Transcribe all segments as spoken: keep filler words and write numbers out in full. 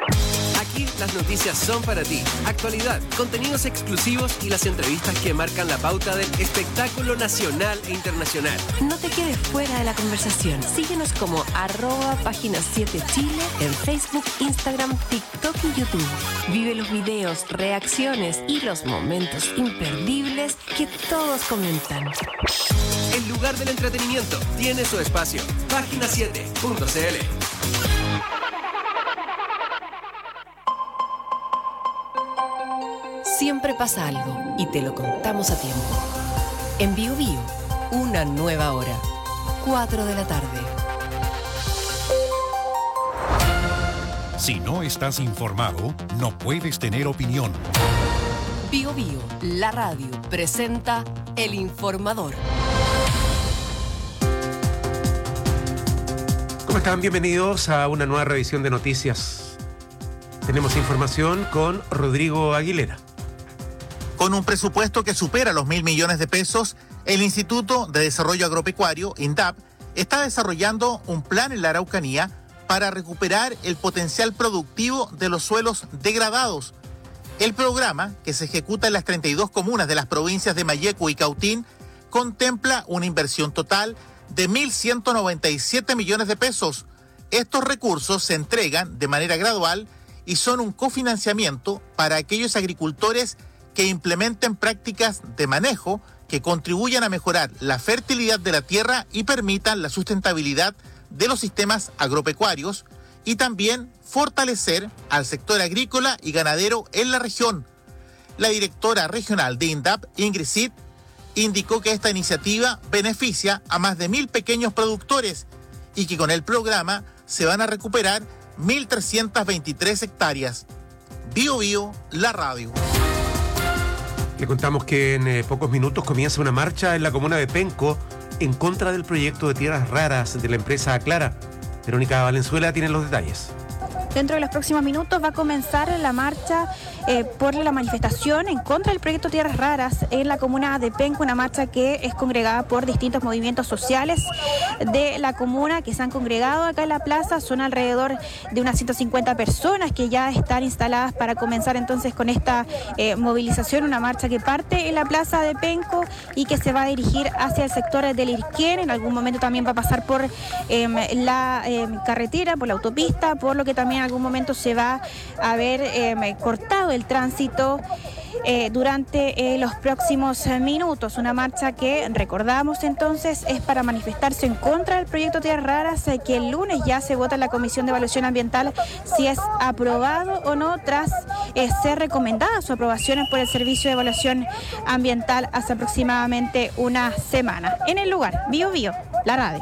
Aquí las noticias son para ti. Actualidad, contenidos exclusivos y las entrevistas que marcan la pauta del espectáculo nacional e internacional. No te quedes fuera de la conversación. Síguenos como arroba página siete Chile en Facebook, Instagram, TikTok y YouTube. Vive los videos, reacciones y los momentos imperdibles que todos comentan. El lugar del entretenimiento tiene su espacio. página siete punto c l. Siempre pasa algo y te lo contamos a tiempo. En Bio Bio, una nueva hora. cuatro de la tarde. Si no estás informado, no puedes tener opinión. Bio Bio, la radio, presenta El Informador. ¿Cómo están? Bienvenidos a una nueva revisión de noticias. Tenemos información con Rodrigo Aguilera. Con un presupuesto que supera los mil millones de pesos, el Instituto de Desarrollo Agropecuario, INDAP, está desarrollando un plan en la Araucanía para recuperar el potencial productivo de los suelos degradados. El programa, que se ejecuta en las treinta y dos comunas de las provincias de Malleco y Cautín, contempla una inversión total de mil ciento noventa y siete millones de pesos. Estos recursos se entregan de manera gradual y son un cofinanciamiento para aquellos agricultores que implementen prácticas de manejo que contribuyan a mejorar la fertilidad de la tierra y permitan la sustentabilidad de los sistemas agropecuarios y también fortalecer al sector agrícola y ganadero en la región. La directora regional de INDAP, Ingrid Cid, indicó que esta iniciativa beneficia a más de mil pequeños productores y que con el programa se van a recuperar mil trescientas veintitrés hectáreas. Bio Bio, la radio. Le contamos que en eh, pocos minutos comienza una marcha en la comuna de Penco en contra del proyecto de tierras raras de la empresa Aclara. Verónica Valenzuela tiene los detalles. Dentro de los próximos minutos va a comenzar la marcha eh, por la manifestación en contra del proyecto Tierras Raras en la comuna de Penco, una marcha que es congregada por distintos movimientos sociales de la comuna que se han congregado acá en la plaza. Son alrededor de unas ciento cincuenta personas que ya están instaladas para comenzar entonces con esta eh, movilización, una marcha que parte en la plaza de Penco y que se va a dirigir hacia el sector del Irquén. En algún momento también va a pasar por eh, la eh, carretera, por la autopista, por lo que también en algún momento se va a ver eh, cortado el tránsito eh, durante eh, los próximos minutos. Una marcha que, recordamos entonces, es para manifestarse en contra del proyecto Tierras Raras, eh, que el lunes ya se vota en la Comisión de Evaluación Ambiental si es aprobado o no, tras eh, ser recomendada su aprobación por el Servicio de Evaluación Ambiental hace aproximadamente una semana. En el lugar, Bio Bio, la radio.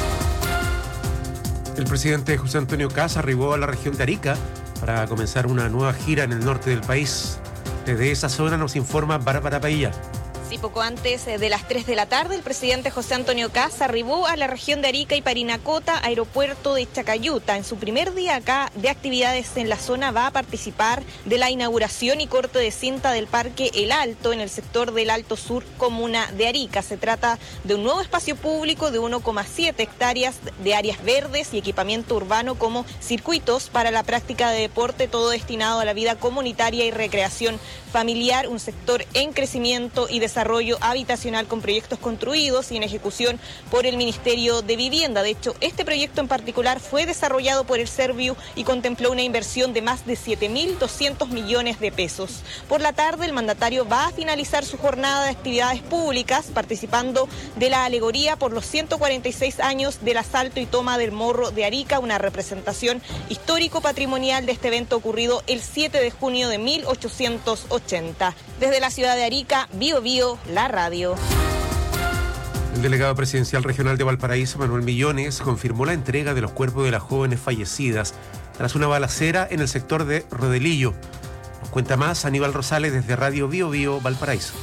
El presidente José Antonio Kast arribó a la región de Arica para comenzar una nueva gira en el norte del país. Desde esa zona nos informa Bárbara Pailla. Sí, poco antes de las tres de la tarde, el presidente José Antonio Kast arribó a la región de Arica y Parinacota, aeropuerto de Chacayuta. En su primer día acá de actividades en la zona va a participar de la inauguración y corte de cinta del Parque El Alto en el sector del Alto Sur, comuna de Arica. Se trata de un nuevo espacio público de uno coma siete hectáreas de áreas verdes y equipamiento urbano como circuitos para la práctica de deporte, todo destinado a la vida comunitaria y recreación familiar, un sector en crecimiento y desarrollo desarrollo habitacional con proyectos construidos y en ejecución por el Ministerio de Vivienda. De hecho, este proyecto en particular fue desarrollado por el Serviu y contempló una inversión de más de siete mil doscientos millones de pesos. Por la tarde, el mandatario va a finalizar su jornada de actividades públicas participando de la alegoría por los ciento cuarenta y seis años del asalto y toma del Morro de Arica, una representación histórico-patrimonial de este evento ocurrido el siete de junio de mil ochocientos ochenta. Desde la ciudad de Arica, Bio Bio, la radio. El delegado presidencial regional de Valparaíso, Manuel Millones, confirmó la entrega de los cuerpos de las jóvenes fallecidas tras una balacera en el sector de Rodelillo. Nos cuenta más Aníbal Rosales desde Radio Bio Bio, Valparaíso.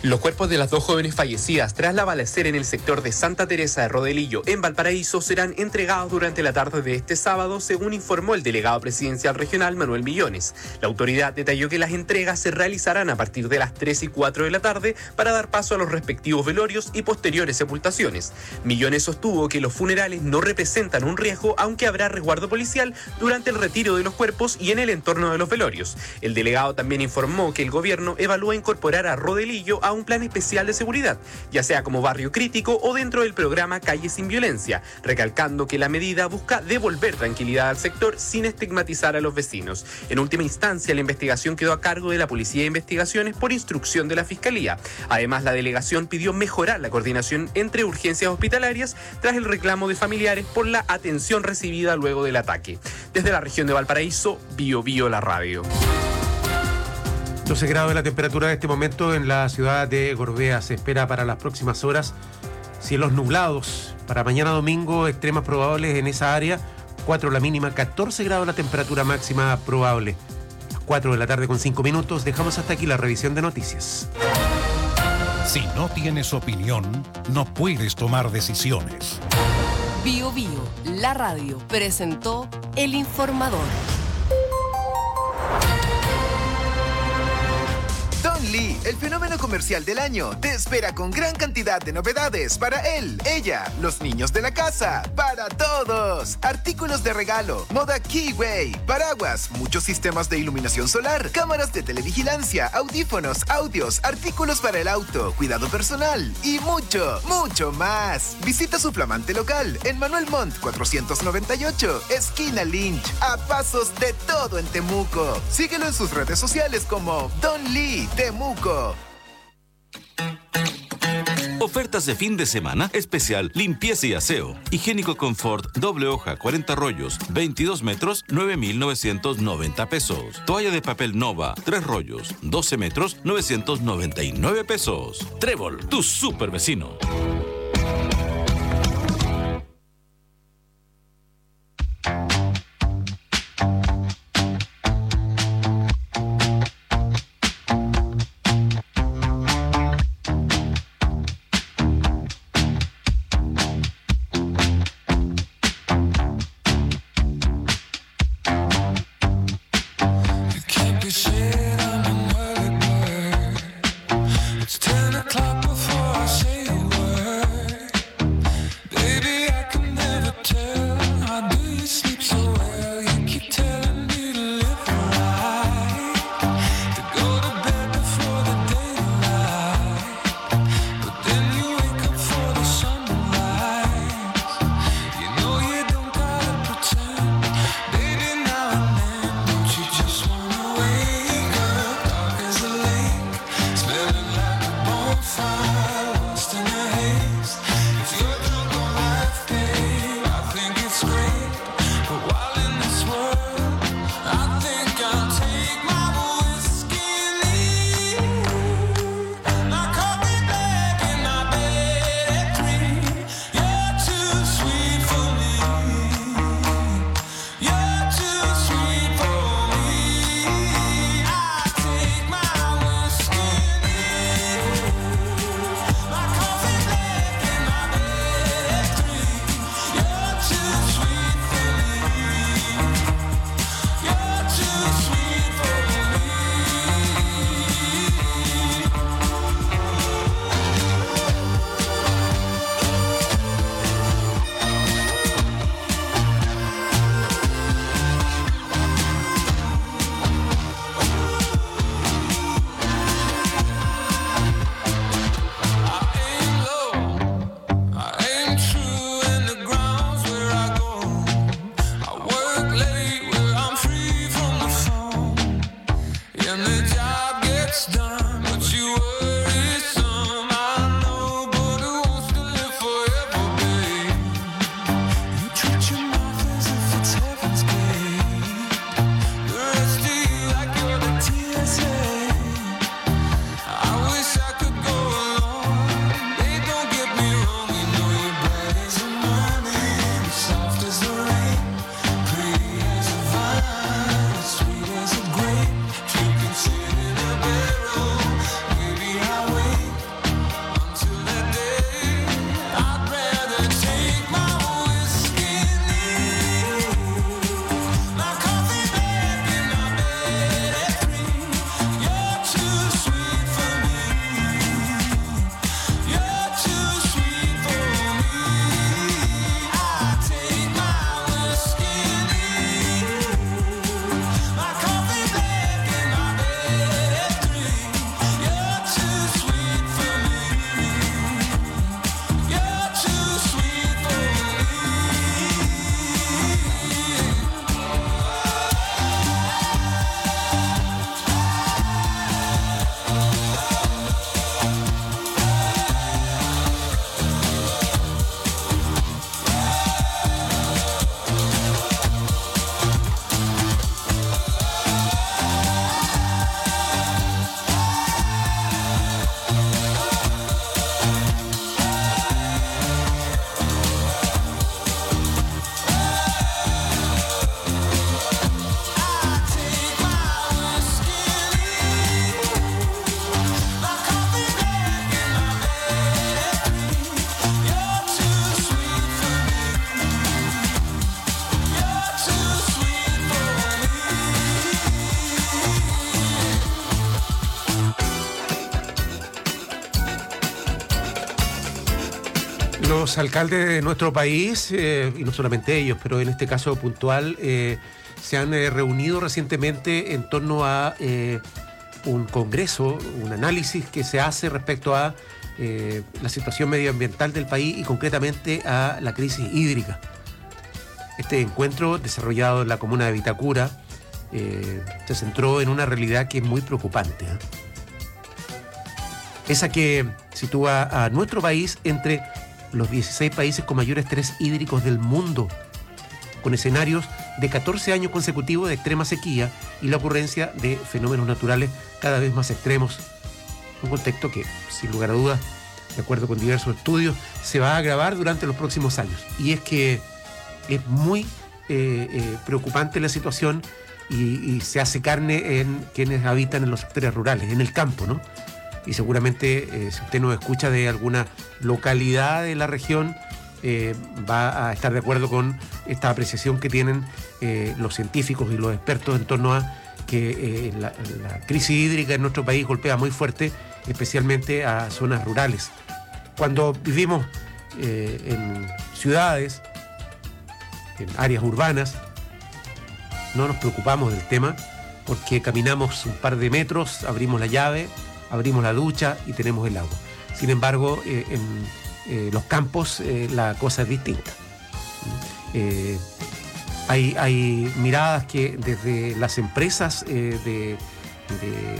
Los cuerpos de las dos jóvenes fallecidas tras la balacera en el sector de Santa Teresa de Rodelillo, en Valparaíso, serán entregados durante la tarde de este sábado, según informó el delegado presidencial regional Manuel Millones. La autoridad detalló que las entregas se realizarán a partir de las tres y cuatro de la tarde para dar paso a los respectivos velorios y posteriores sepultaciones. Millones sostuvo que los funerales no representan un riesgo, aunque habrá resguardo policial durante el retiro de los cuerpos y en el entorno de los velorios. El delegado también informó que el gobierno evalúa incorporar a Rodelillo a un plan especial de seguridad, ya sea como barrio crítico o dentro del programa Calle Sin Violencia, recalcando que la medida busca devolver tranquilidad al sector sin estigmatizar a los vecinos. En última instancia, la investigación quedó a cargo de la Policía de Investigaciones por instrucción de la Fiscalía. Además, la delegación pidió mejorar la coordinación entre urgencias hospitalarias tras el reclamo de familiares por la atención recibida luego del ataque. Desde la región de Valparaíso, Bio Bio la radio. doce grados de la temperatura en este momento en la ciudad de Gorbea. Se espera para las próximas horas cielos nublados. Para mañana domingo, extremas probables en esa área. cuatro la mínima, catorce grados la temperatura máxima probable. A las cuatro de la tarde con cinco minutos. Dejamos hasta aquí la revisión de noticias. Si no tienes opinión, no puedes tomar decisiones. Bio Bio, la radio, presentó El Informador. Don Lee, el fenómeno comercial del año, te espera con gran cantidad de novedades para él, ella, los niños de la casa, para todos. Artículos de regalo, moda Keyway, paraguas, muchos sistemas de iluminación solar, cámaras de televigilancia, audífonos, audios, artículos para el auto, cuidado personal y mucho, mucho más. Visita su flamante local en Manuel Montt cuatrocientos noventa y ocho, esquina Lynch, a pasos de todo en Temuco. Síguelo en sus redes sociales como Don Lee Temuco. Ofertas de fin de semana especial limpieza y aseo. Higiénico Confort doble hoja cuarenta rollos, veintidós metros, nueve mil novecientos noventa pesos. Toalla de papel Nova, tres rollos, doce metros, novecientos noventa y nueve pesos. Trébol, tu super vecino. It's ten o'clock before I say a word. Los alcaldes de nuestro país, eh, y no solamente ellos, pero en este caso puntual, eh, se han eh, reunido recientemente en torno a eh, un congreso, un análisis que se hace respecto a eh, la situación medioambiental del país y concretamente a la crisis hídrica. Este encuentro, desarrollado en la comuna de Vitacura, eh, se centró en una realidad que es muy preocupante, ¿eh? Esa que sitúa a nuestro país entre los dieciséis países con mayor estrés hídricos del mundo, con escenarios de catorce años consecutivos de extrema sequía y la ocurrencia de fenómenos naturales cada vez más extremos. Un contexto que, sin lugar a dudas, de acuerdo con diversos estudios, se va a agravar durante los próximos años. Y es que es muy eh, eh, preocupante la situación y, y se hace carne en quienes habitan en los sectores rurales, en el campo, ¿no? Y seguramente, eh, si usted nos escucha de alguna localidad de la región, eh, va a estar de acuerdo con esta apreciación que tienen eh, los científicos y los expertos en torno a que eh, la, la crisis hídrica en nuestro país golpea muy fuerte, especialmente a zonas rurales. Cuando vivimos eh, en ciudades, en áreas urbanas, no nos preocupamos del tema porque caminamos un par de metros, abrimos la llave, abrimos la ducha y tenemos el agua. Sin embargo, eh, en eh, los campos eh, la cosa es distinta. Eh, hay, hay miradas que desde las empresas eh, de, de,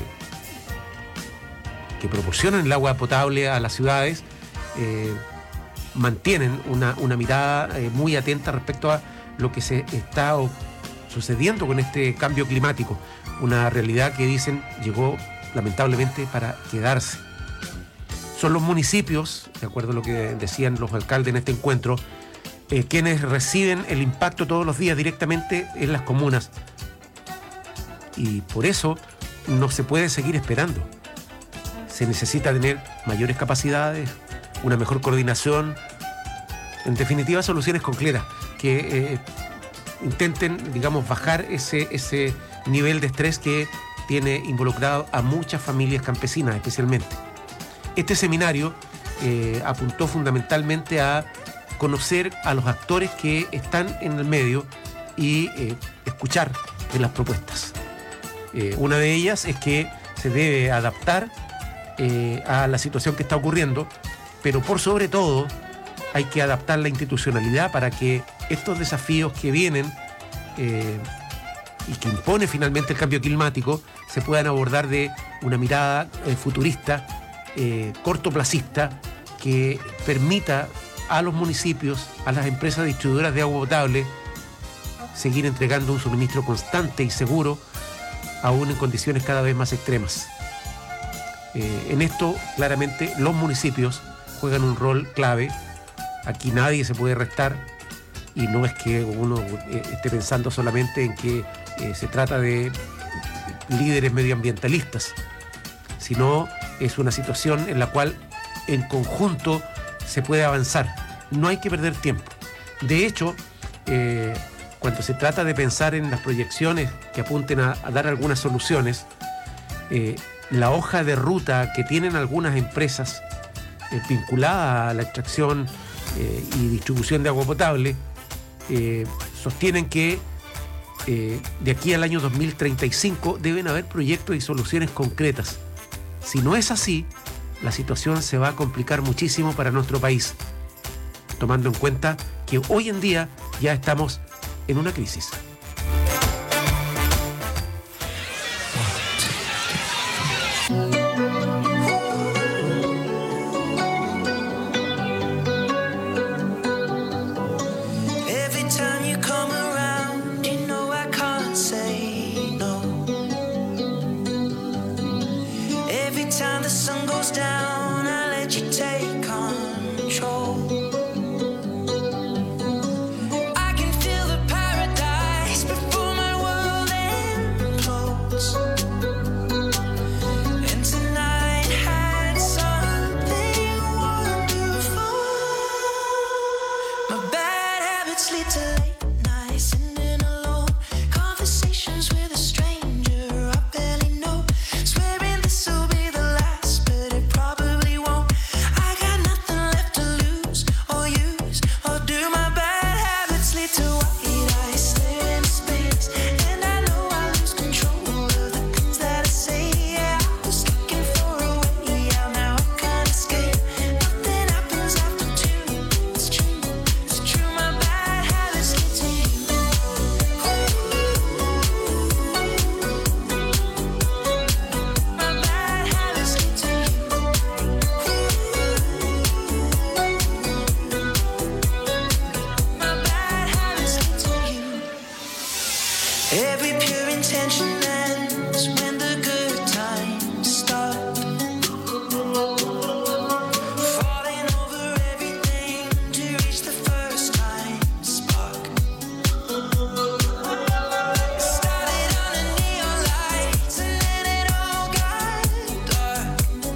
que proporcionan el agua potable a las ciudades eh, mantienen una, una mirada eh, muy atenta respecto a lo que se está sucediendo con este cambio climático. Una realidad que dicen llegó lamentablemente para quedarse. Son los municipios, de acuerdo a lo que decían los alcaldes en este encuentro, eh, quienes reciben el impacto todos los días directamente en las comunas. Y por eso no se puede seguir esperando. Se necesita tener mayores capacidades, una mejor coordinación, en definitiva soluciones concretas que eh, intenten, digamos, bajar ese, ese nivel de estrés que tiene involucrado a muchas familias campesinas especialmente. Este seminario eh, apuntó fundamentalmente a conocer a los actores que están en el medio y eh, escuchar de las propuestas. Eh, una de ellas es que se debe adaptar eh, a la situación que está ocurriendo, pero por sobre todo hay que adaptar la institucionalidad para que estos desafíos que vienen eh, y que impone finalmente el cambio climático se puedan abordar de una mirada eh, futurista, eh, cortoplacista, que permita a los municipios, a las empresas distribuidoras de agua potable, seguir entregando un suministro constante y seguro, aún en condiciones cada vez más extremas. Eh, en esto, claramente, los municipios juegan un rol clave. Aquí nadie se puede restar, y no es que uno eh, esté pensando solamente en que eh, se trata de líderes medioambientalistas, sino es una situación en la cual en conjunto se puede avanzar. No hay que perder tiempo. De hecho, eh, cuando se trata de pensar en las proyecciones que apunten a, a dar algunas soluciones, eh, la hoja de ruta que tienen algunas empresas eh, vinculadas a la extracción eh, y distribución de agua potable eh, sostienen que eh, de aquí al año dos mil treinta y cinco deben haber proyectos y soluciones concretas. Si no es así, la situación se va a complicar muchísimo para nuestro país, tomando en cuenta que hoy en día ya estamos en una crisis. I can feel the paradise. intention ends when the good times start. Falling over everything to reach the first time spark. Started on a neon lights and then it all got dark.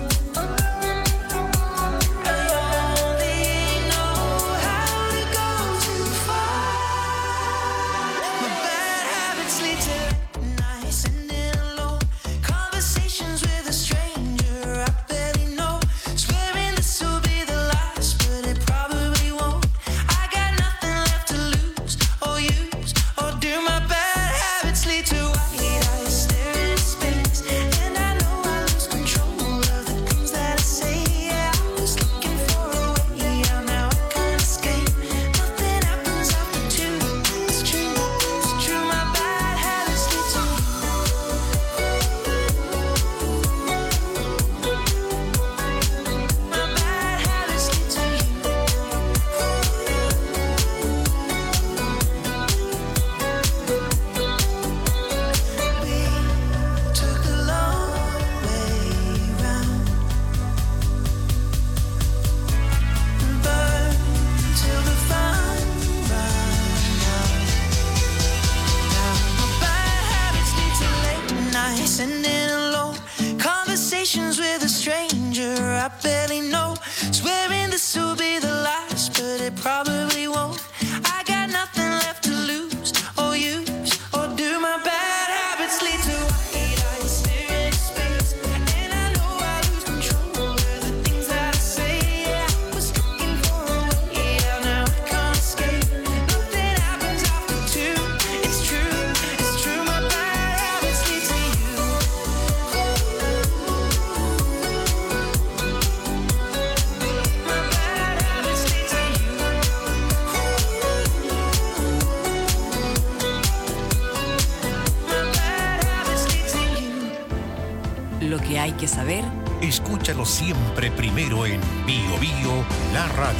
I only know how to go too far. My bad habits lead to nights ending alone. Conversations with a stranger I barely know. Swearing this will be the last, but it probably won't. I got nothing left to lose or use or do. My bad habits lead to white eyes staring into space, and I know I lose control of the things that I say. Yeah, I was looking for a way out, now I can't escape. Nothing happens after two. It's true, it's true. My bad habits lead to you. My bad habits lead to you. We took the long way round, burned till the fun ran out. My bad habits lead to late nights ending alone. Conversations with a stranger I barely know. Swearing this will be the last, but it probably won't. I got nothing left to lose or use or do. My bad habits lead to white eyes staring into space, and I know I lose control of the things that I say. Yeah, I was looking for a way out, now I can't escape. Nothing happens after two. It's true, it's true. My bad habits lead to you. My bad habits lead to you. My bad habits lead to you. Lo que hay que saber Escúchalo siempre primero en Bio Bio, la radio.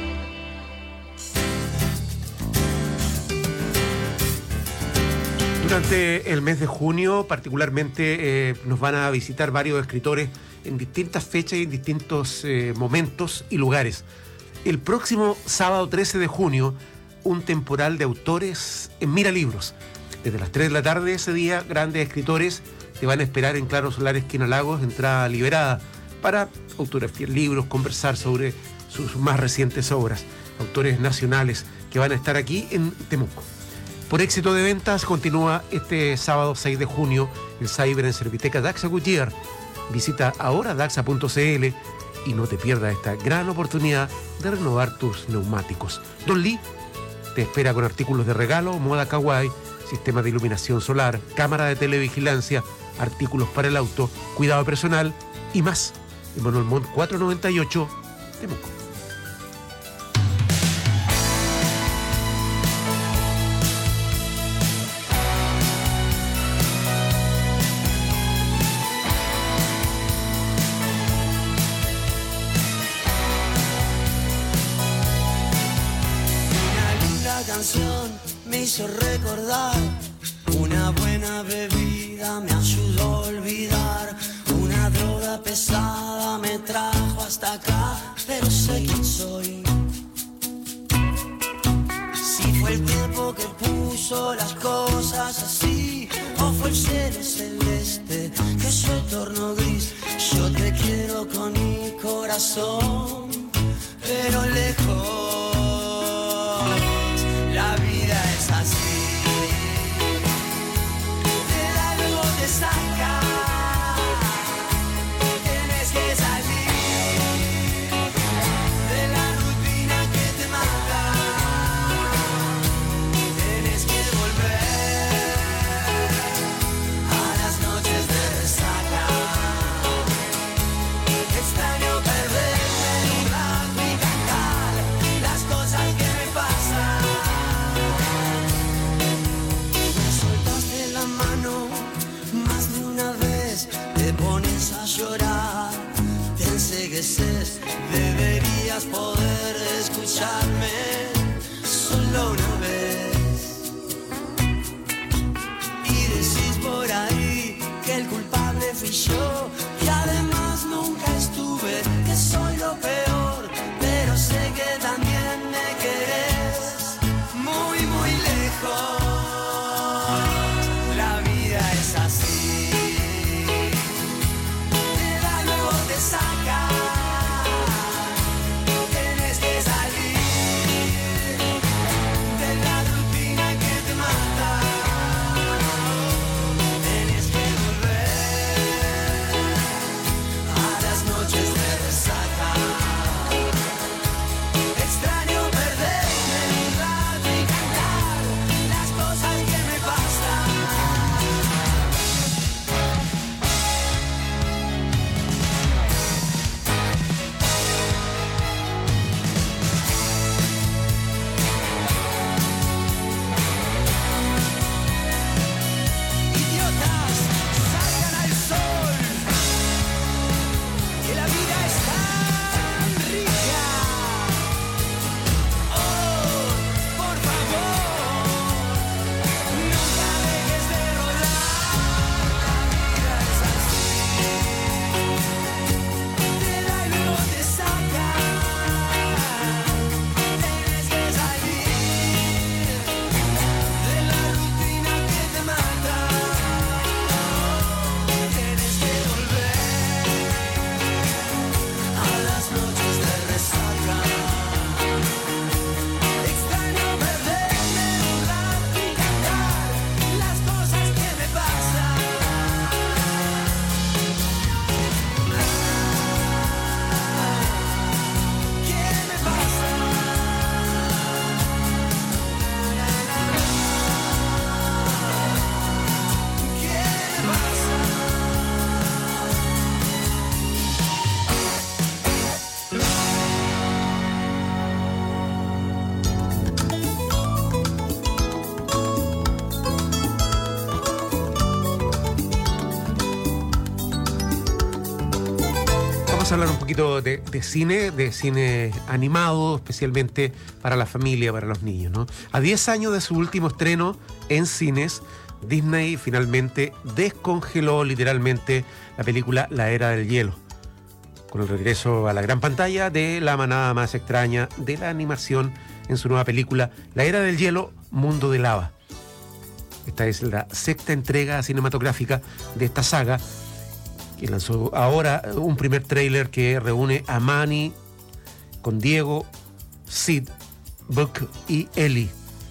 Durante el mes de junio, particularmente, eh, nos van a visitar varios escritores en distintas fechas y en distintos eh, momentos y lugares. El próximo sábado trece de junio, un temporal de autores en Mira Libros. Desde las tres de la tarde ese día, grandes escritores te van a esperar en Claro Solar Esquina Lagos, entrada liberada, para autografiar libros, conversar sobre sus más recientes obras. Autores nacionales que van a estar aquí en Temuco. Por éxito de ventas, continúa este sábado seis de junio el Cyber en Serviteca Daxa Goodyear. Visita ahora daxa punto c l y no te pierdas esta gran oportunidad de renovar tus neumáticos. Don Lee te espera con artículos de regalo, moda kawaii, sistema de iluminación solar, cámara de televigilancia, artículos para el auto, cuidado personal y más. En Manuel Montt cuatrocientos noventa y ocho, Temuco. Me hizo recordar, una buena bebida me ayudó a olvidar, una droga pesada me trajo hasta acá, pero sé quién soy. Si fue el tiempo que puso las cosas así, o fue el cielo celeste que se tornó gris, yo te quiero con mi corazón, pero lejos. La vida es así, de algo te saca, tienes que salir de la rutina que te mata, tienes que volver a las noches de resaca. Extraño perderme en un rato y cantar las cosas que me pasan. Más de una vez te pones a llorar, te encegueces, deberías poder escucharme solo una vez y decís Vamos a hablar un poquito de, de cine, de cine animado, especialmente para la familia, para los niños, ¿no? A diez años de su último estreno en cines, Disney finalmente descongeló literalmente la película La Era del Hielo, con el regreso a la gran pantalla de la manada más extraña de la animación en su nueva película La Era del Hielo, Mundo de Lava. Esta es la sexta entrega cinematográfica de esta saga, que lanzó ahora un primer tráiler que reúne a Manny con Diego, Sid, Buck y Ellie.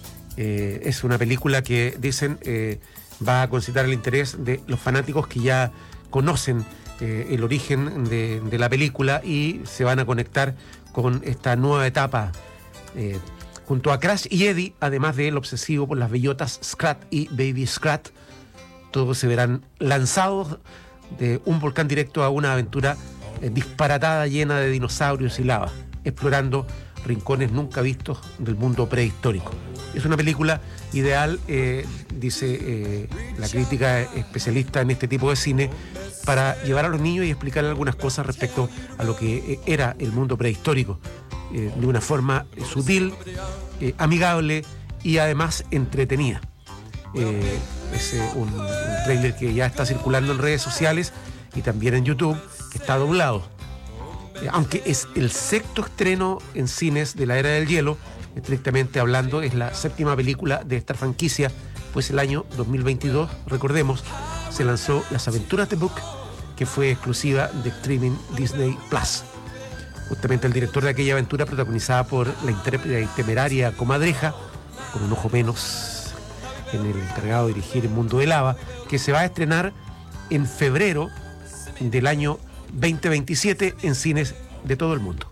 Eh, es una película que dicen eh, va a concitar el interés de los fanáticos que ya conocen eh, el origen de, de la película y se van a conectar con esta nueva etapa eh, junto a Crash y Eddie, además del obsesivo por las bellotas Scrat y Baby Scrat. Todos se verán lanzados de un volcán directo a una aventura eh, disparatada, llena de dinosaurios y lava, explorando rincones nunca vistos del mundo prehistórico. Es una película ideal, eh, dice eh, la crítica especialista en este tipo de cine, para llevar a los niños y explicarles algunas cosas respecto a lo que eh, era el mundo prehistórico, eh, de una forma eh, sutil, eh, amigable y además entretenida. Eh, es eh, un, un tráiler que ya está circulando en redes sociales y también en YouTube, que está doblado. Eh, aunque es el sexto estreno en cines de La Era del Hielo, estrictamente hablando, es la séptima película de esta franquicia, pues el año dos mil veintidós, recordemos, se lanzó Las Aventuras de Book, que fue exclusiva de streaming Disney Plus. Justamente el director de aquella aventura, protagonizada por la intérprete y temeraria comadreja, con un ojo menos en el encargado de dirigir El Mundo de Lava, que se va a estrenar en febrero del año veinte veintisiete en cines de todo el mundo.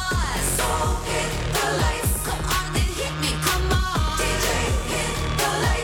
Come on, D J, hit the lights.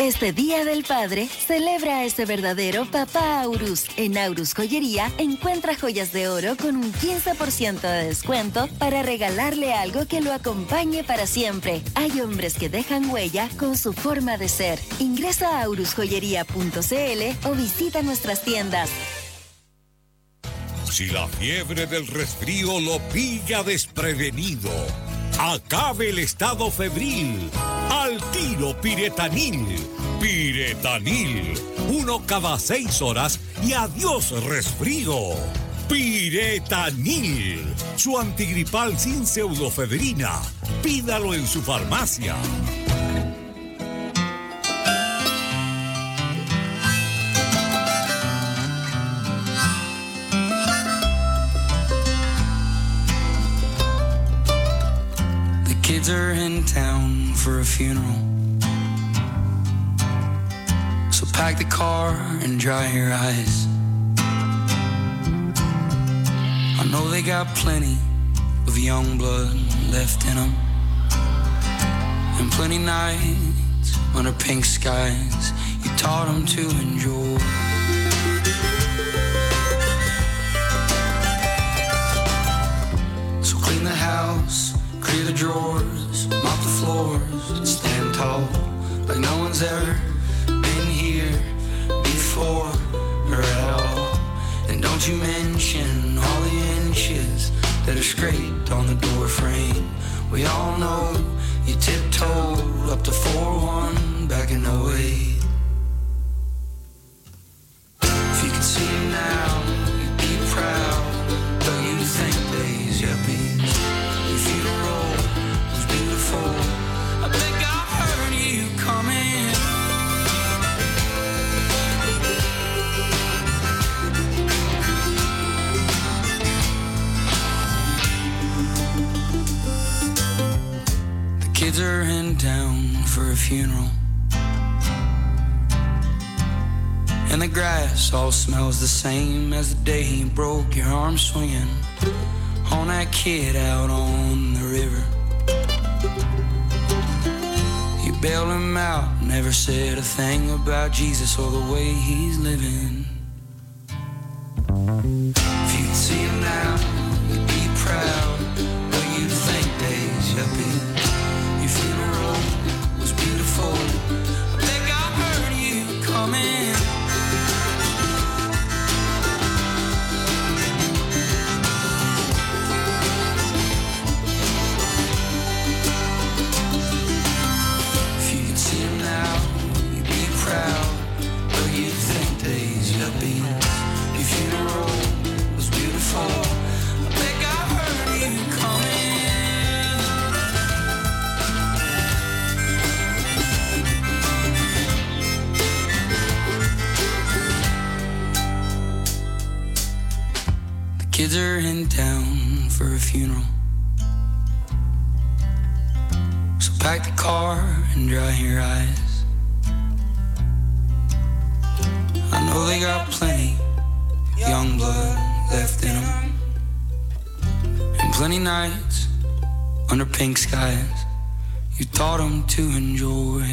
Este Día del Padre, celebra a ese verdadero papá Aurus. En Aurus Joyería, encuentra joyas de oro con un quince por ciento de descuento para regalarle algo que lo acompañe para siempre. Hay hombres que dejan huella con su forma de ser. Ingresa a aurus joyería punto c l o visita nuestras tiendas. Si la fiebre del resfrío lo pilla desprevenido, acabe el estado febril. Al tiro Piretanil. Piretanil. Uno cada seis horas y adiós resfrío. Piretanil. Su antigripal sin pseudofebrina. Pídalo en su farmacia. Kids are in town for a funeral, so pack the car and dry your eyes. I know they got plenty of young blood left in them, and plenty nights under pink skies you taught them to enjoy. So clean the house, clear the drawers, mop the floors, stand tall like no one's ever been here before or at all. And don't you mention all the inches that are scraped on the door frame. We all know you tiptoed up to four one back in oh eight. If you could see him now, you'd be proud, though you think days yuppies. Your funeral was beautiful. I think I heard you coming. The kids are in town for a funeral, and the grass all smells the same as the day you broke your arm swinging on that kid out on the river. You bailed him out, never said a thing about Jesus or the way he's living. If you'd see him now, you'd be proud, but you'd think days yuppie. Your funeral was beautiful. I think I heard you coming. Proud, but you'd think days yuppie. Your funeral was beautiful. I think I heard you coming. The kids are in town for a funeral, so pack the car and dry your eyes. I know they got plenty young blood left in them, and plenty nights under pink skies you taught them to enjoy.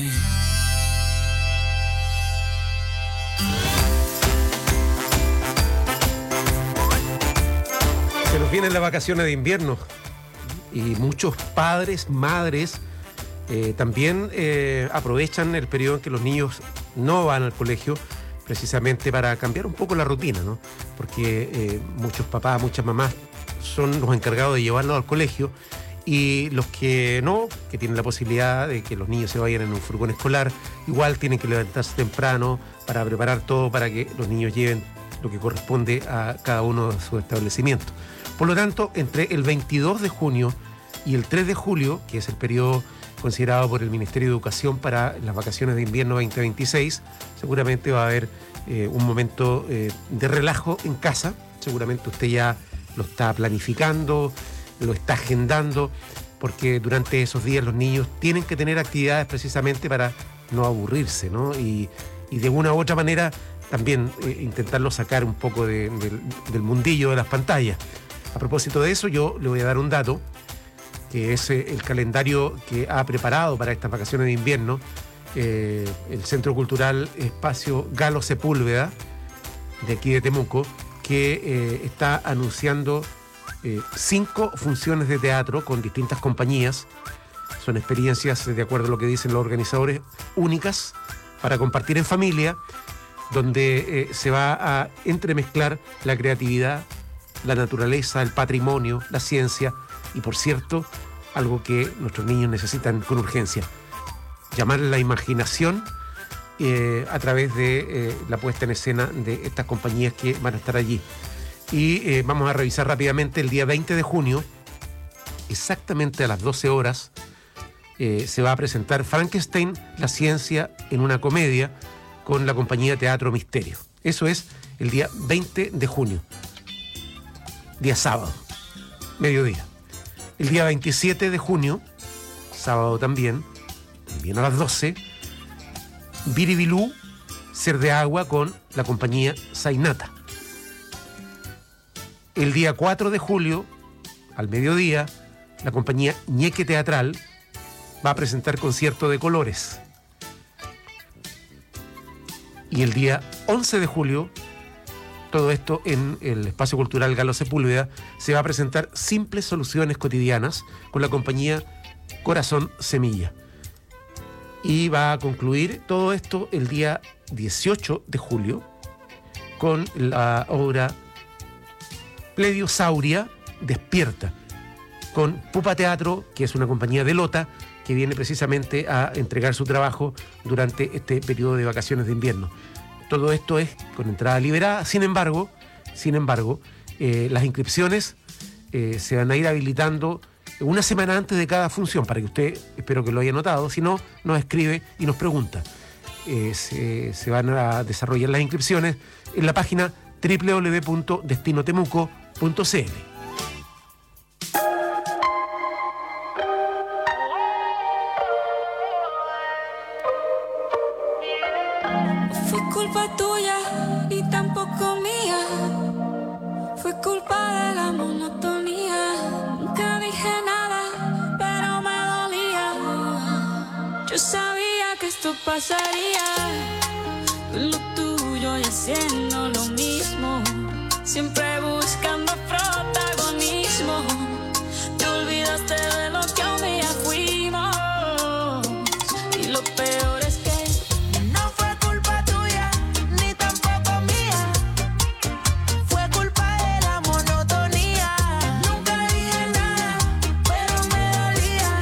Se nos vienen las vacaciones de invierno y muchos padres, madres eh, también eh, aprovechan el periodo en que los niños no van al colegio, precisamente para cambiar un poco la rutina, ¿no? Porque eh, muchos papás, muchas mamás son los encargados de llevarlos al colegio, y los que no, que tienen la posibilidad de que los niños se vayan en un furgón escolar, igual tienen que levantarse temprano para preparar todo para que los niños lleven lo que corresponde a cada uno de sus establecimientos. Por lo tanto, entre el veintidós de junio y el tres de julio, que es el periodo considerado por el Ministerio de Educación para las vacaciones de invierno veinte veintiséis, seguramente va a haber eh, un momento eh, de relajo en casa. Seguramente usted ya lo está planificando, lo está agendando, porque durante esos días los niños tienen que tener actividades precisamente para no aburrirse, ¿no? Y, y de una u otra manera también eh, intentarlo sacar un poco de, de, del mundillo de las pantallas. A propósito de eso, yo le voy a dar un dato, que es el calendario que ha preparado para estas vacaciones de invierno eh, el Centro Cultural Espacio Galo Sepúlveda, de aquí de Temuco, que eh, está anunciando eh, cinco funciones de teatro con distintas compañías. Son experiencias, de acuerdo a lo que dicen los organizadores, únicas para compartir en familia, donde eh, se va a entremezclar la creatividad, la naturaleza, el patrimonio, la ciencia y, por cierto, algo que nuestros niños necesitan con urgencia: llamar la imaginación eh, a través de eh, la puesta en escena de estas compañías que van a estar allí. Y eh, vamos a revisar rápidamente el día veinte de junio, exactamente a las doce horas, eh, se va a presentar Frankenstein, la ciencia en una comedia, con la compañía Teatro Misterio. Eso es el día veinte de junio, día sábado, mediodía. El día veintisiete de junio, sábado también, también a las doce, Biribilú, Ser de Agua, con la compañía Zainata. El día cuatro de julio, al mediodía, la compañía Ñeque Teatral va a presentar Concierto de Colores. Y el día once de julio, todo esto en el Espacio Cultural Galo Sepúlveda, se va a presentar Simples Soluciones Cotidianas con la compañía Corazón Semilla. Y va a concluir todo esto el día dieciocho de julio con la obra Plediosauria Despierta, con Pupa Teatro, que es una compañía de Lota, que viene precisamente a entregar su trabajo durante este periodo de vacaciones de invierno. Todo esto es con entrada liberada. Sin embargo, sin embargo, eh, las inscripciones eh, se van a ir habilitando una semana antes de cada función, para que usted, espero que lo haya notado, si no, nos escribe y nos pregunta. Eh, se, se van a desarrollar las inscripciones en la página doble u doble u doble u punto destino temuco punto c l. Fue culpa tuya y tampoco mía. Fue culpa de la monotonía. Nunca dije nada, pero me dolía. Yo sabía que esto pasaría. Tú en lo tuyo y haciendo lo mismo. Siempre buscando protagonismo. Te olvidaste de lo que un día fuimos. Y lo peor es que no fue culpa tuya, ni tampoco mía. Fue culpa de la monotonía. Nunca dije nada, pero me dolía.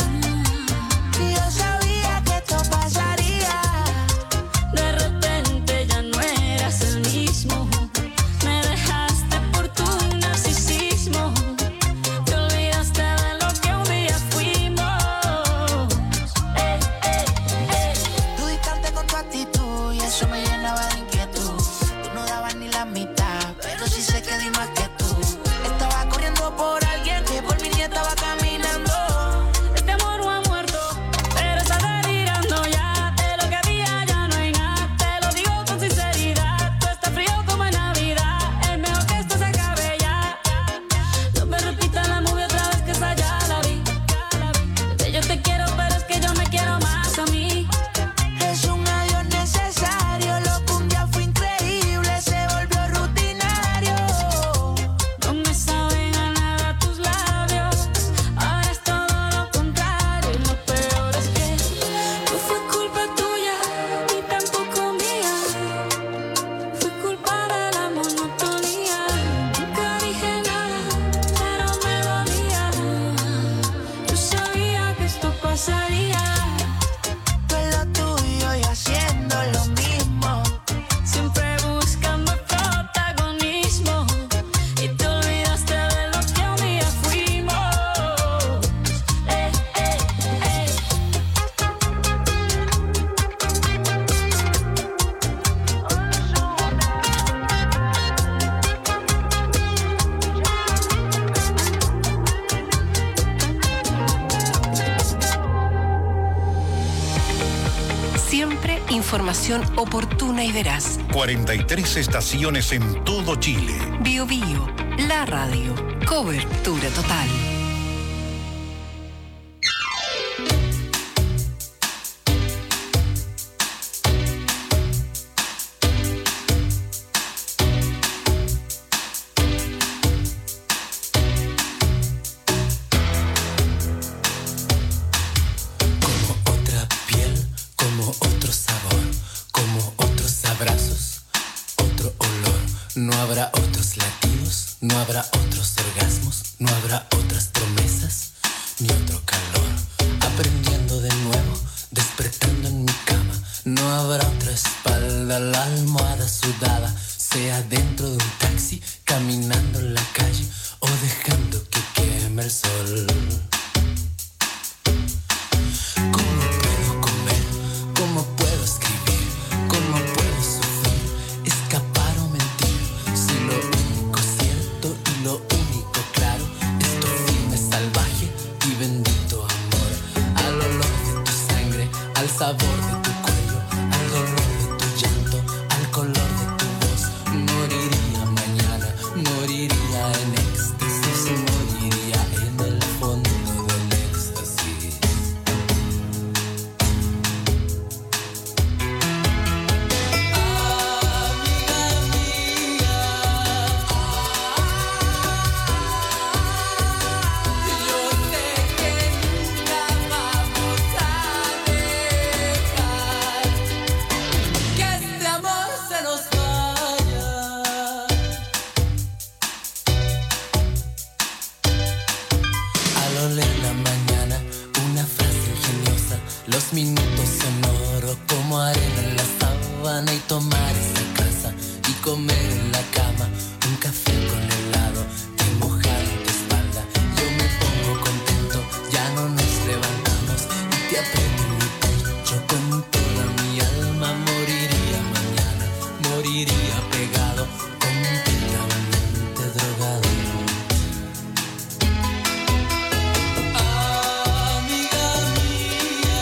Y yo sabía que esto pasaría. De repente ya no eras el mismo. Me dejaste por tu narcisismo. Te olvidaste de lo que un día fuimos. Eh, eh, eh. Tú distante con tu actitud y eso me llenaba de inquietud. Tú no dabas ni la mitad, pero sí sé que di más que tú. Estaba corriendo por alguien que por mí ni estaba caminando. Este amor no ha muerto, pero está delirando ya. De lo que había ya no hay nada. Te lo digo con sinceridad. Tú estás frío como en Navidad. Es mejor que esto se acabe ya. No me repitas la movie otra vez, que esa ya la vi. Bebé, yo te quiero, pero es que yo me quiero más a mí. Es un adiós necesario. Lo que un día fue increíble se volvió rutinario. No me saben a nada tus labios. Ahora es todo lo contrario. Y lo peor es que no fue culpa tuya, ni tampoco mía. Fue culpa de la monotonía. Nunca dije nada, pero me dolía. Yo sabía que esto pasaría. Tú en lo tuyo y haciendo lo mismo. Siempre buscando protagonismo. Y te olvidaste de lo que un día fuimos. Eh, eh, eh. Siempre información oportuna y veraz. cuarenta y tres estaciones en todo Chile. Bio Bio, la radio. Cobertura total. No habrá otros orgasmos, no habrá otras promesas, ni otro calor. Aprendiendo de nuevo, despertando en mi cama. No habrá otra espalda, la almohada sudada, sea dentro de un taxi, caminando en la calle o dejando que queme el sol. ¿Cómo puedo comer? ¿Cómo puedo escribir? ¿Cómo puedo sufrir? Escapar o mentir. Si lo único cierto y lo único claro es tu firme, salvaje y bendito amor. Al olor de tu sangre, al sabor de tu cuello, al dolor de tu llanto, al color de tu voz. Moriría mañana, moriría en éxtasis, moriría en el fondo del éxtasis. Que este amor se nos vaya. Al oler la mañana, una frase ingeniosa, los minutos son oro como arena en la sábana, y tomar esa casa y comer en la cama un café con helado que mojar en tu espalda. Yo me pongo contento, ya no nos levantamos y te aprieto en mi pecho con toda mi alma. Moriría mañana, moriría pegado, completamente drogado. Amiga mía,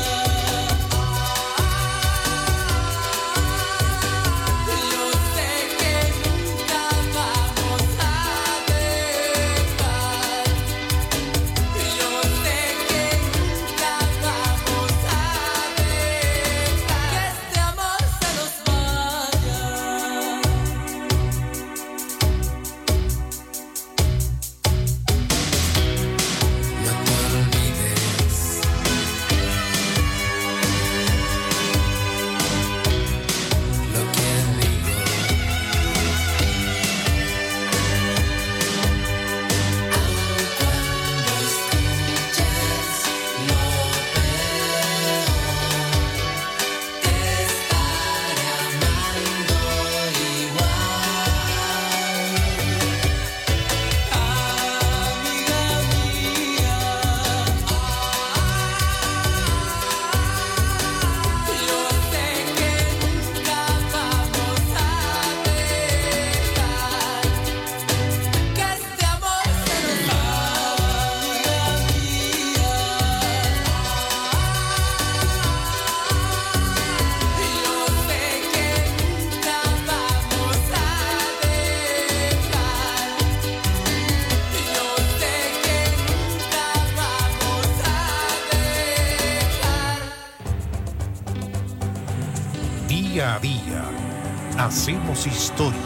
yo sé que nunca vamos a dejar. Yo sé que nunca vamos a dejar que este amor se nos vaya. No te olvides lo que digo. Aun cuando escuches lo peor, te estaré amando igual. Amiga mía, yo sé que nunca vamos a dejar que este amor se nos vaya. Yo sé que nunca vamos a dejar. Yo sé que nunca vamos a dejar. Día a día, hacemos historia.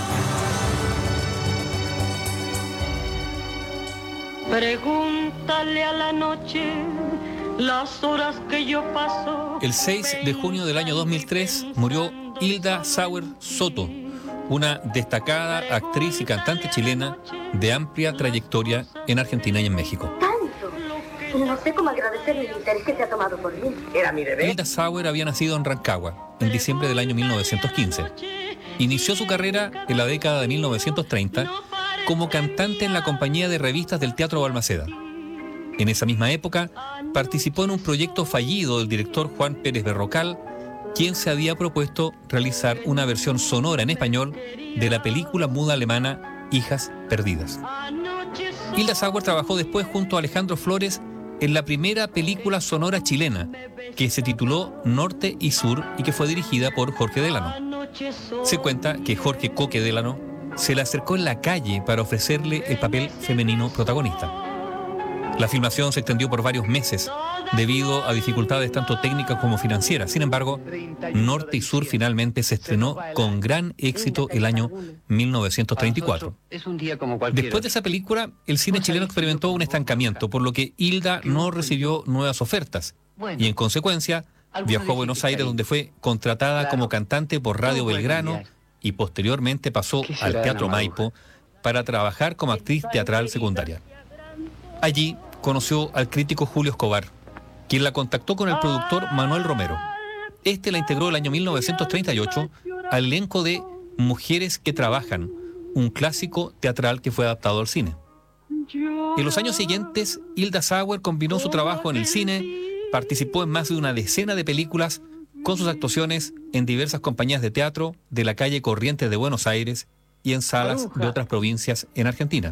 Pregúntale a la noche las horas que yo paso. El seis de junio del año dos mil tres murió Hilda Sauer Soto, una destacada actriz y cantante chilena de amplia trayectoria en Argentina y en México. No sé cómo agradecer el interés que se ha tomado por mí. Era mi bebé. Hilda Sauer había nacido en Rancagua en diciembre del año mil novecientos quince. Inició su carrera en la década de mil novecientos treinta como cantante en la compañía de revistas del Teatro Balmaceda. En esa misma época participó en un proyecto fallido del director Juan Pérez Berrocal, quien se había propuesto realizar una versión sonora en español de la película muda alemana Hijas Perdidas. Hilda Sauer trabajó después junto a Alejandro Flores en la primera película sonora chilena, que se tituló Norte y Sur y que fue dirigida por Jorge Delano. Se cuenta que Jorge Coque Delano se le acercó en la calle para ofrecerle el papel femenino protagonista. La filmación se extendió por varios meses debido a dificultades tanto técnicas como financieras. Sin embargo, Norte y Sur finalmente se estrenó con gran éxito el año mil novecientos treinta y cuatro. Después de esa película, el cine chileno experimentó un estancamiento, por lo que Hilda no recibió nuevas ofertas y en consecuencia viajó a Buenos Aires, donde fue contratada como cantante por Radio Belgrano y posteriormente pasó al Teatro Maipo, para trabajar como actriz teatral secundaria. Allí conoció al crítico Julio Escobar, quien la contactó con el productor Manuel Romero. Este la integró el año mil novecientos treinta y ocho al elenco de Mujeres que Trabajan, un clásico teatral que fue adaptado al cine. En los años siguientes, Hilda Sauer combinó su trabajo en el cine, participó en más de una decena de películas con sus actuaciones en diversas compañías de teatro de la calle Corrientes de Buenos Aires y en salas de otras provincias en Argentina.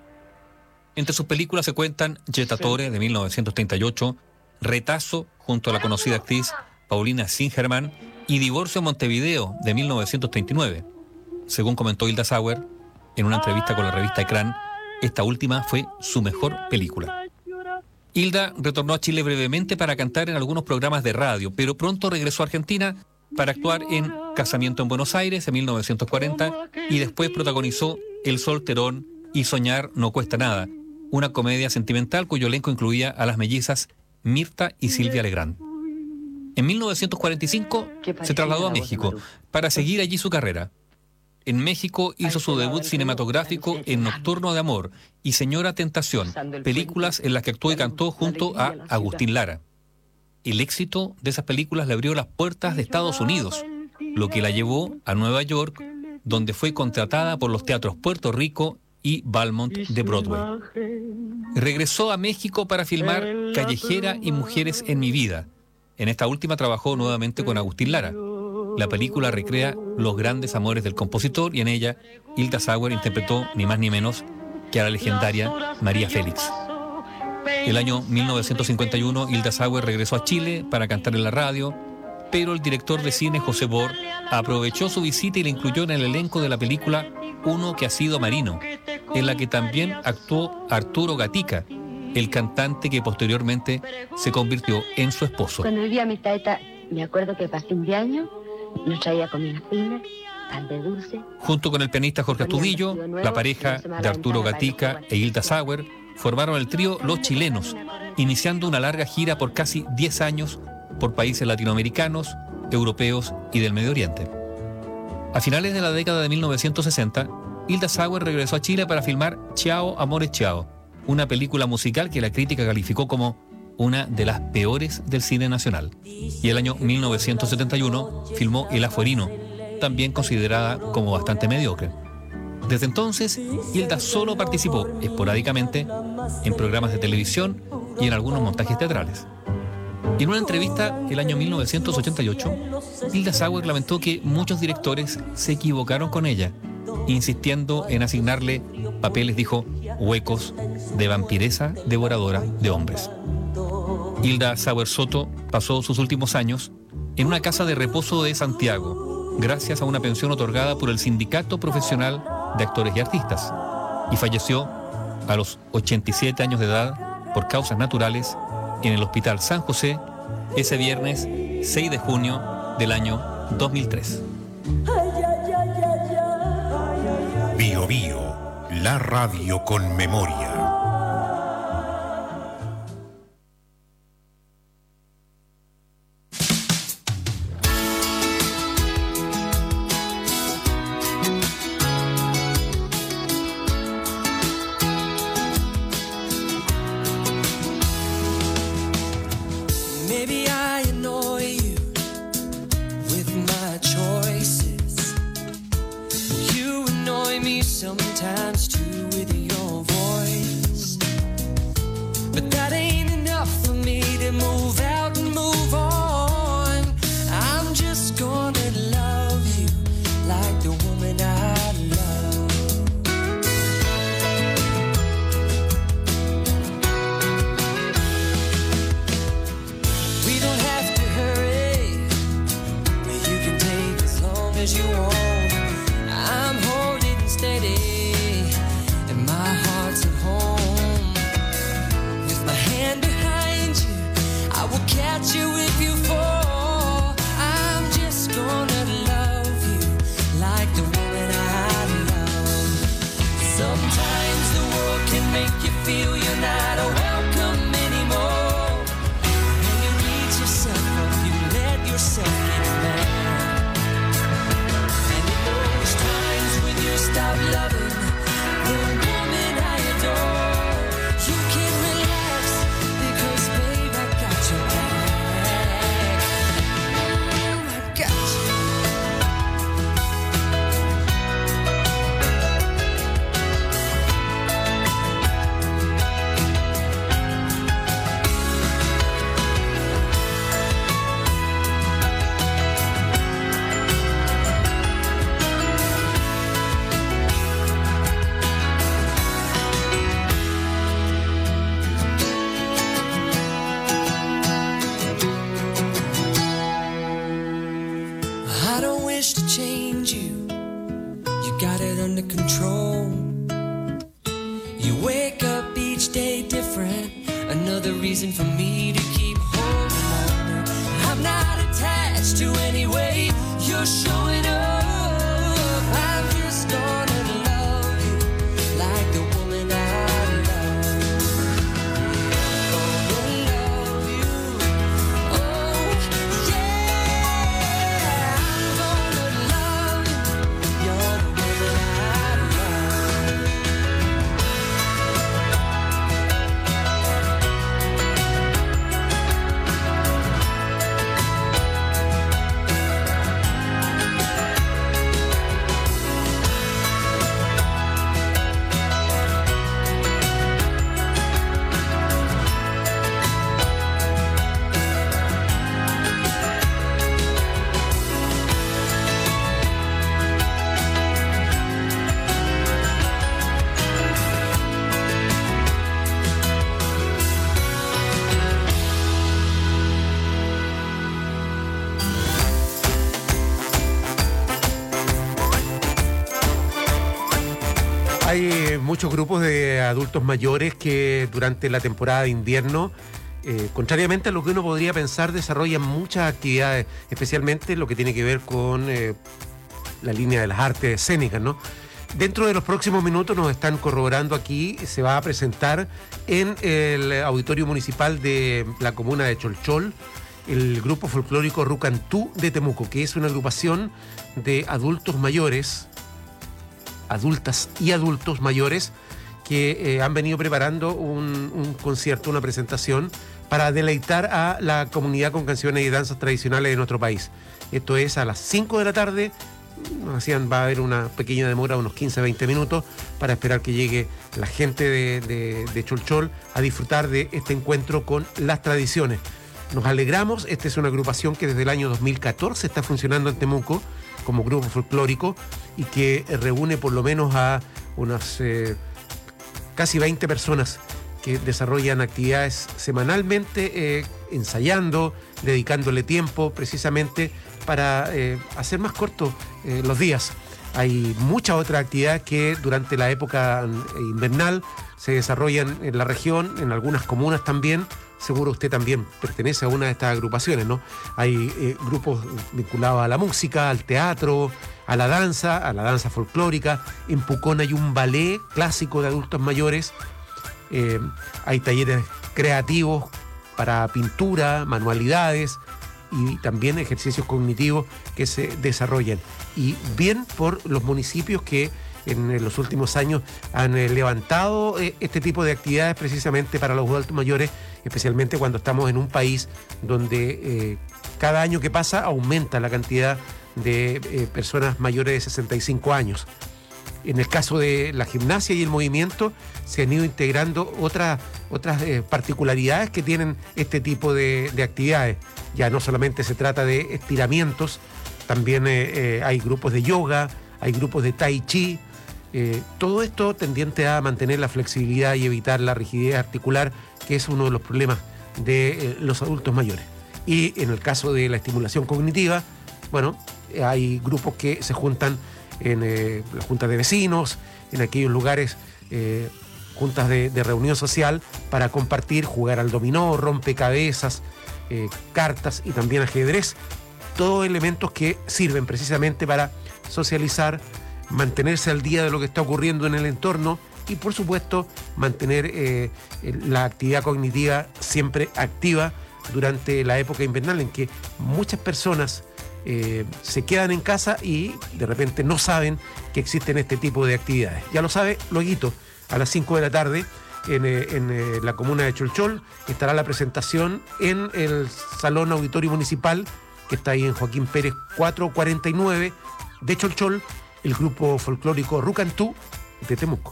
Entre sus películas se cuentan Jettatore de mil novecientos treinta y ocho, Retazo junto a la conocida actriz Paulina Singerman y Divorcio en Montevideo de mil novecientos treinta y nueve. Según comentó Hilda Sauer en una entrevista con la revista Ecrán, esta última fue su mejor película. Hilda retornó a Chile brevemente para cantar en algunos programas de radio, pero pronto regresó a Argentina para actuar en Casamiento en Buenos Aires en mil novecientos cuarenta y después protagonizó El Solterón y Soñar no cuesta nada, una comedia sentimental cuyo elenco incluía a las mellizas Mirta y Silvia Legrand. En mil novecientos cuarenta y cinco se trasladó a México para seguir allí su carrera. En México hizo su debut cinematográfico en Nocturno de Amor y Señora Tentación, películas en las que actuó y cantó junto a Agustín Lara. El éxito de esas películas le abrió las puertas de Estados Unidos, lo que la llevó a Nueva York, donde fue contratada por los teatros Puerto Rico y Valmont de Broadway. Regresó a México para filmar Callejera y Mujeres en mi vida. En esta última trabajó nuevamente con Agustín Lara. La película recrea los grandes amores del compositor y en ella Hilda Sauer interpretó ni más ni menos que a la legendaria María Félix. El año mil novecientos cincuenta y uno Hilda Sauer regresó a Chile para cantar en la radio, pero el director de cine José Bor aprovechó su visita y la incluyó en el elenco de la película Uno que ha sido marino, en la que también actuó Arturo Gatica, el cantante que posteriormente se convirtió en su esposo. Cuando vivía mi taita, me acuerdo que para fin de año nos traía comida fina, pan de dulce. Junto con el pianista Jorge Astudillo, la pareja de Arturo Gatica e Hilda Sauer formaron el trío Los Chilenos, iniciando una larga gira por casi diez años por países latinoamericanos, europeos y del Medio Oriente. A finales de la década de mil novecientos sesenta, Hilda Sauer regresó a Chile para filmar Ciao, Amores, Ciao, una película musical que la crítica calificó como una de las peores del cine nacional. Y el año mil novecientos setenta y uno filmó El Afuerino, también considerada como bastante mediocre. Desde entonces, Hilda solo participó esporádicamente en programas de televisión y en algunos montajes teatrales. Y en una entrevista el año mil novecientos ochenta y ocho, Hilda Sauer lamentó que muchos directores se equivocaron con ella, insistiendo en asignarle papeles, dijo, huecos de vampiresa devoradora de hombres. Hilda Sauer Soto pasó sus últimos años en una casa de reposo de Santiago, gracias a una pensión otorgada por el Sindicato Profesional de Actores y Artistas, y falleció a los ochenta y siete años de edad por causas naturales en el Hospital San José ese viernes seis de junio del año dos mil tres. Bio Bio, la radio con memoria. Maybe I annoy you with my choices. You annoy me sometimes too with your voice. But that ain't enough for me to move out and move on. I'm just gonna love you like the woman I love. We don't have to hurry, you can take as long as you want. I'm holding steady, and my heart's at home. With my hand behind you, I will catch you if you fall. I'm just gonna love you like the woman I love. Sometimes the world can make you feel you're not welcome anymore. And you reach yourself up, you let yourself get mad. And in those times when you stop loving, reason for me to keep holding on. I'm not attached to any way you're showing up. I'm just gonna love you like the woman I love. Gonna love you, oh yeah. I'm gonna love you, you're the woman I love. Hay muchos grupos de adultos mayores que durante la temporada de invierno, eh, contrariamente a lo que uno podría pensar, desarrollan muchas actividades, especialmente lo que tiene que ver con eh, la línea de las artes escénicas, ¿no? Dentro de los próximos minutos nos están corroborando aquí, se va a presentar en el Auditorio Municipal de la comuna de Cholchol el grupo folclórico Rucantú de Temuco, que es una agrupación de adultos mayores, adultas y adultos mayores que eh, han venido preparando un, un concierto, una presentación para deleitar a la comunidad con canciones y danzas tradicionales de nuestro país. Esto es a las cinco de la tarde. Nos decían, va a haber una pequeña demora, unos quince a veinte minutos, para esperar que llegue la gente de, de, de Cholchol a disfrutar de este encuentro con las tradiciones. Nos alegramos, esta es una agrupación que desde el año dos mil catorce está funcionando en Temuco como grupo folclórico y que reúne por lo menos a unas eh, casi veinte personas que desarrollan actividades semanalmente, eh, ensayando, dedicándole tiempo precisamente para eh, hacer más cortos eh, los días. Hay muchas otras actividades que durante la época invernal se desarrollan en la región, en algunas comunas también. Seguro usted también pertenece a una de estas agrupaciones, ¿no? Hay eh, grupos vinculados a la música, al teatro, a la danza, a la danza folclórica. En Pucón hay un ballet clásico de adultos mayores. Eh, hay talleres creativos para pintura, manualidades y también ejercicios cognitivos que se desarrollan. Y bien por los municipios que en los últimos años han eh, levantado eh, este tipo de actividades precisamente para los adultos mayores, especialmente cuando estamos en un país donde eh, cada año que pasa aumenta la cantidad de eh, personas mayores de sesenta y cinco años. En el caso de la gimnasia y el movimiento se han ido integrando otras, otras eh, particularidades que tienen este tipo de, de actividades. Ya no solamente se trata de estiramientos, también eh, eh, hay grupos de yoga, hay grupos de tai chi. Eh, todo esto tendiente a mantener la flexibilidad y evitar la rigidez articular, que es uno de los problemas de eh, los adultos mayores. Y en el caso de la estimulación cognitiva, bueno, hay grupos que se juntan en eh, las juntas de vecinos, en aquellos lugares, eh, juntas de, de reunión social, para compartir, jugar al dominó, rompecabezas, eh, cartas y también ajedrez. Todos elementos que sirven precisamente para socializar, mantenerse al día de lo que está ocurriendo en el entorno y, por supuesto, mantener eh, la actividad cognitiva siempre activa durante la época invernal, en que muchas personas eh, se quedan en casa y de repente no saben que existen este tipo de actividades. Ya lo sabe, luego a las cinco de la tarde en, eh, en eh, la comuna de Cholchol estará la presentación en el Salón Auditorio Municipal, que está ahí en Joaquín Pérez cuatrocientos cuarenta y nueve de Cholchol, el grupo folclórico Rucantú de Temuco.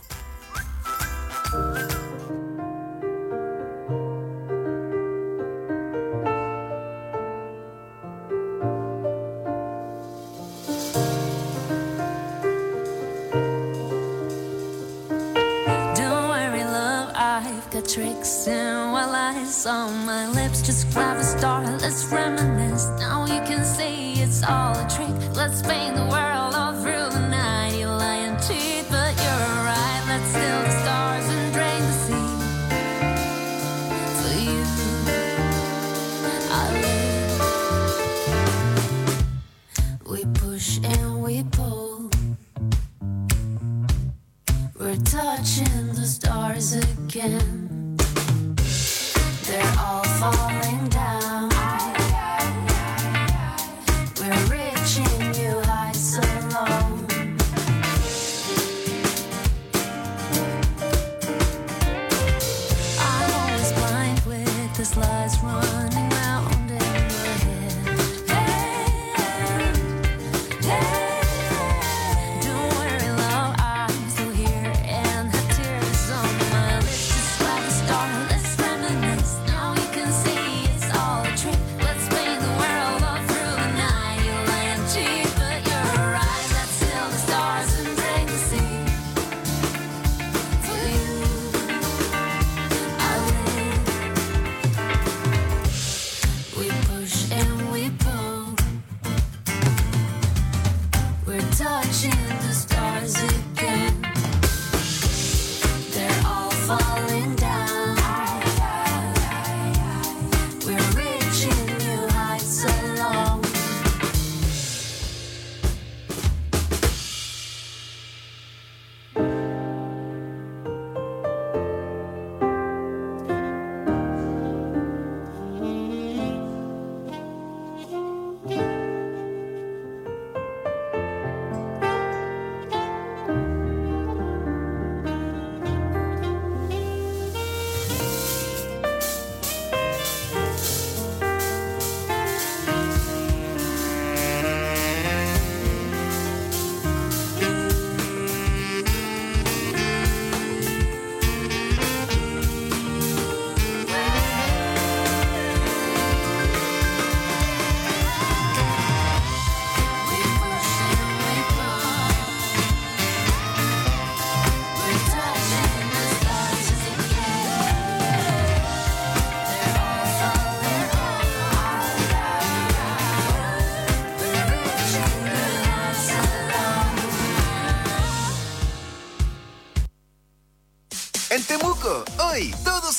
Don't worry, love, I've got tricks and while eyes on my lips, just grab a star, let's reminisce. Now you can see it's all a trick. Let's paint the world all through the night. You lying teeth, but you're right. Let's steal the stars and drain the sea for you.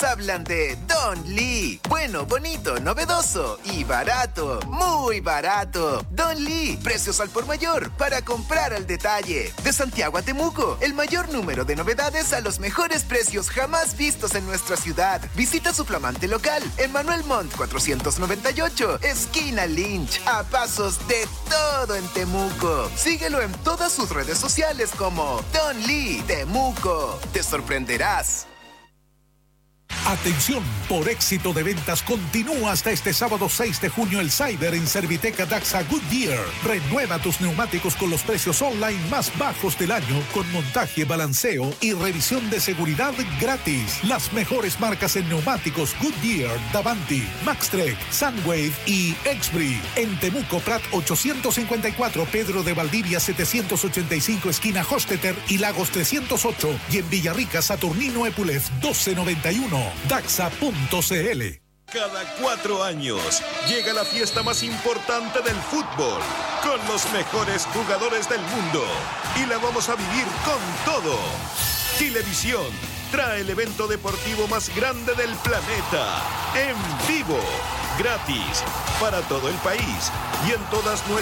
hablan de Don Lee. Bueno, bonito, novedoso y barato. Muy barato. Don Lee, precios al por mayor para comprar al detalle. De Santiago a Temuco, el mayor número de novedades a los mejores precios jamás vistos en nuestra ciudad. Visita su flamante local en Manuel Montt cuatrocientos noventa y ocho, esquina Lynch, a pasos de todo en Temuco. Síguelo en todas sus redes sociales como Don Lee Temuco. Te sorprenderás. Atención, por éxito de ventas continúa hasta este sábado seis de junio el Cyber en Serviteca Daxa Goodyear. Renueva tus neumáticos con los precios online más bajos del año, con montaje, balanceo y revisión de seguridad gratis. Las mejores marcas en neumáticos Goodyear, Davanti, Maxtrek, Sunwave y Exbri. En Temuco Prat ochocientos cincuenta y cuatro, Pedro de Valdivia setecientos ochenta y cinco, esquina Hostetter y Lagos trescientos ocho. Y en Villarrica, Saturnino Epulef doce noventa y uno. Daxa punto c l. Cada cuatro años llega la fiesta más importante del fútbol, con los mejores jugadores del mundo. Y la vamos a vivir con todo. Chilevisión trae el evento deportivo más grande del planeta, en vivo, gratis, para todo el país y en todas nuestras